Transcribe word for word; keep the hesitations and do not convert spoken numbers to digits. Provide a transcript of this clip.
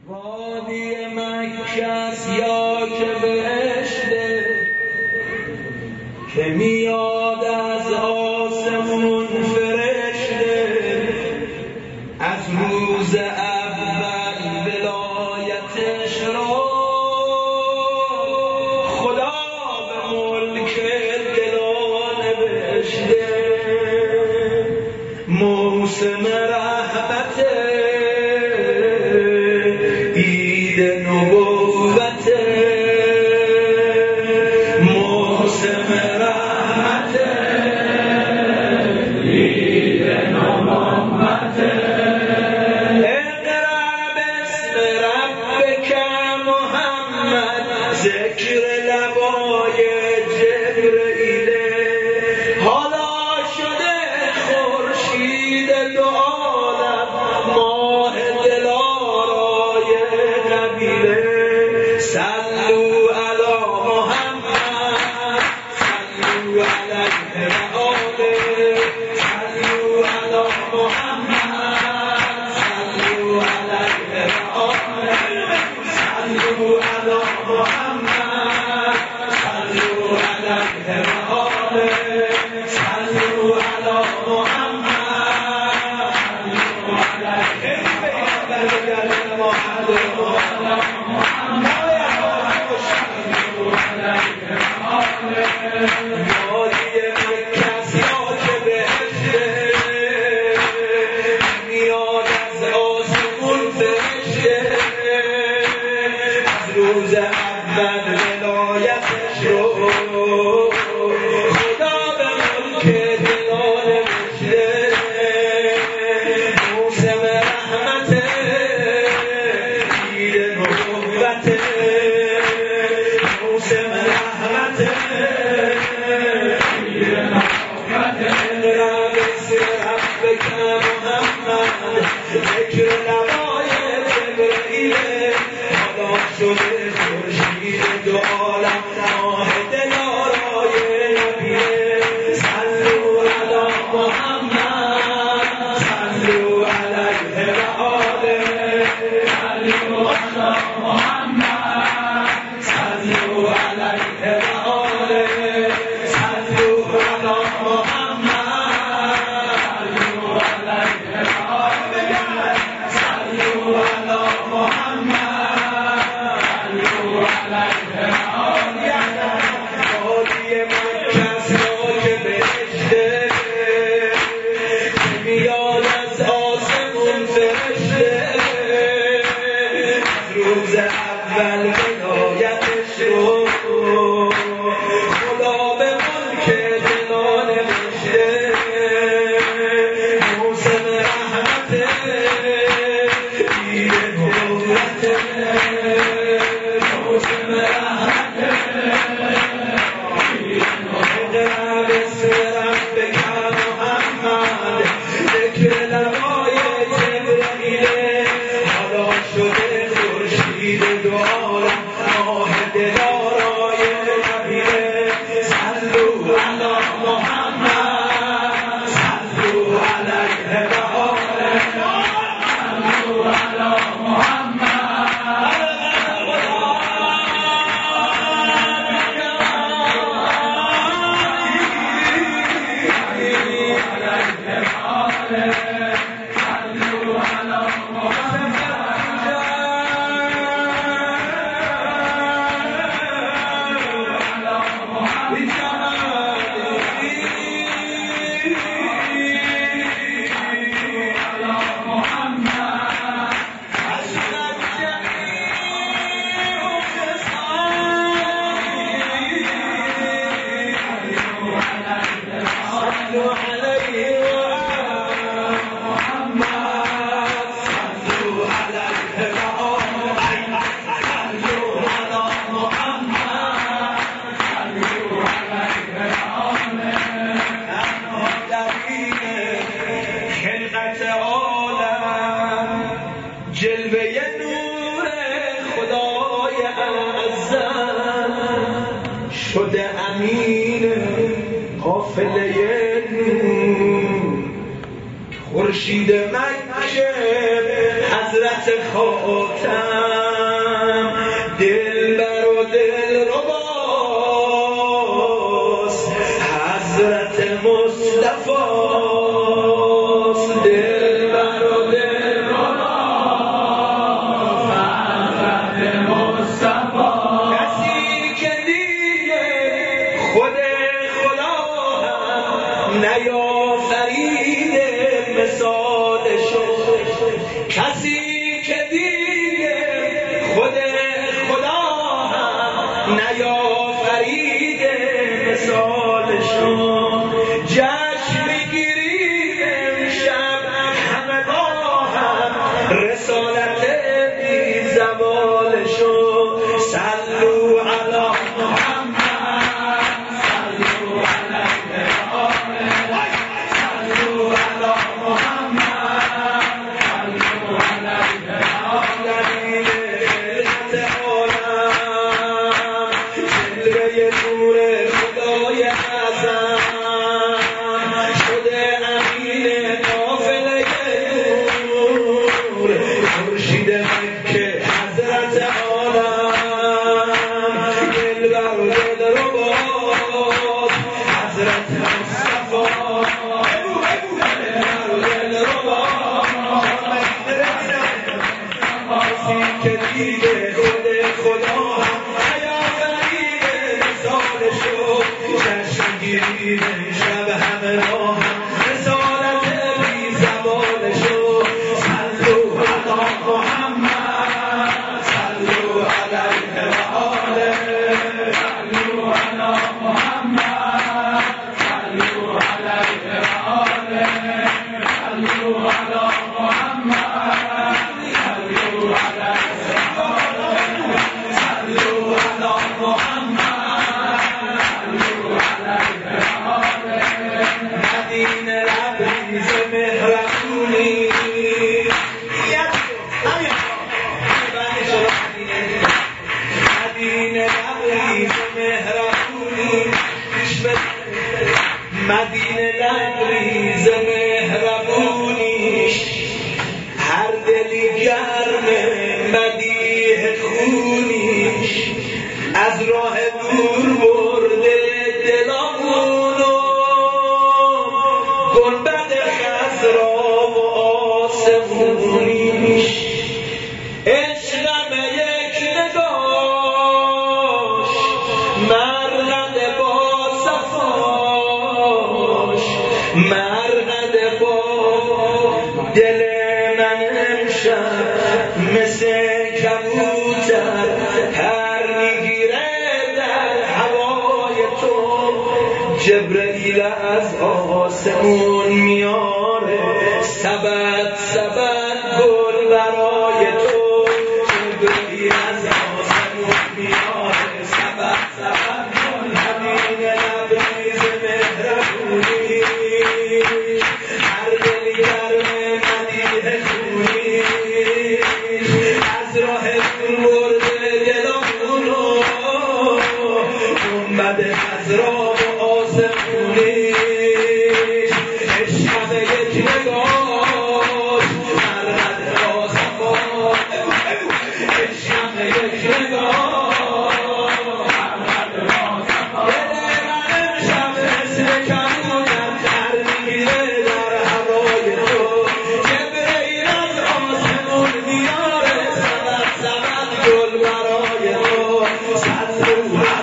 وادی مکه است یا که بهشته که میاد از آسمون فرشته، از روز اول ولایتش را خدا به ملک دلا نوشته. موسم رحمت عید نبوت، موسم رحمت عید نبوت. اقرأ باسم ربک محمد، ذکر لبای جبرئیل. حالا شده خورشید دو عالم، ماه دلارای قبیله. صلوا علی محمد، صلوا علیه و آله، صلوا علی محمد، صلوا علیه و آله، صلوا علی محمد، صلوا علیه و آله، صلوا علی محمد، وادی مکه است یا که بهشته، میاد از آسمون فرشته، از روز اول ولایتش رو خدا به ملک دلا نوشته. موسم رحمت عید نبوت، موسم رحمت عید نبوت. اقرأ باسم ربک محمد، ذکر لبای جبرئیل. حالا شده خورشید دو عالم، ماه دلارای نبیله. صلوا علی محمد، صلوا علیه و آله، صلوا علی محمد، صلوا علیه و آله، صلوا علی محمد، صلوا علیه و آله، صلوا علی محمد، صلوا علیه و آله. وادی مکه است یا که بهشته، میاد از آسمون فرشته، از روز اول ولایتش رو خدا به ملک دلا نوشته. موسم رحمت عید نبوت، موسم رحمت عید نبوت. اقرأ باسم ربک محمد، ذکر لبای جبرئیل. حالا شده خورشید دو عالم، ماه دلارای نبیله. صلوا علی محمد، صلوا علیه و آله، صلوا علی محمد. جلوه نور خدای اعظم شده امین قافله نور. خورشید مکه حضرت حضرت خاتم دل بر و دل رباست حضرت مصطفاست دل بر و دل رباست حضرت مصطفاست کسی که دیگه خود خدا هم نیافریده مثالشو کسی که دیگه خود خدا هم نیافریده مثالشو جشن میگیریم امشب همه با هم رسالت بی زوالشو صلو علی محمد صلو علیه صلو علی محمد صلو علیه خلقت عالم جلوه نور خدای اعظم شده امین قافله نور خورشید مکه حضرت عالم دل بر دل رباط حضرت مصطفی که دیگه خود خدا هم نیافریده مثالشو جشن گیریم شب همه را هم رسالت بی زوالشو صلو علی محمد صلو علیه و آله صلو علی محمد صلو علیه و آله صلو علی محمد مدینه لبریز مهربونی مدینه لبریز مهربونی مدینه لبریز مهربونیش هر دلی گرمه مدیح خونیش از راه دور برده دلامونو گنبد خضرا و آسمونیش عشقم یک نگاش مرد با صفاش مرد با دل من امشب مثل کبوتر پر میگیره در هوای تو جبرئیل از آسمون میاره سبد سبد گل برای تو جبرئیل از آسمون میاره سبد سبد گل مدینه لبریز مهربونی هر دلی گرمه مدیح خونی از راه دور برده دلامونو گنبد خضرا و آسمونی عشقم یک نگاش مرد با صفاش عشقم یک نگاش مرد با صفاش دل من امشب مثل کبوتر پر میگیره در هوای تو جبرئیل از آسمون میاره سبد سبد گل برای تو صلو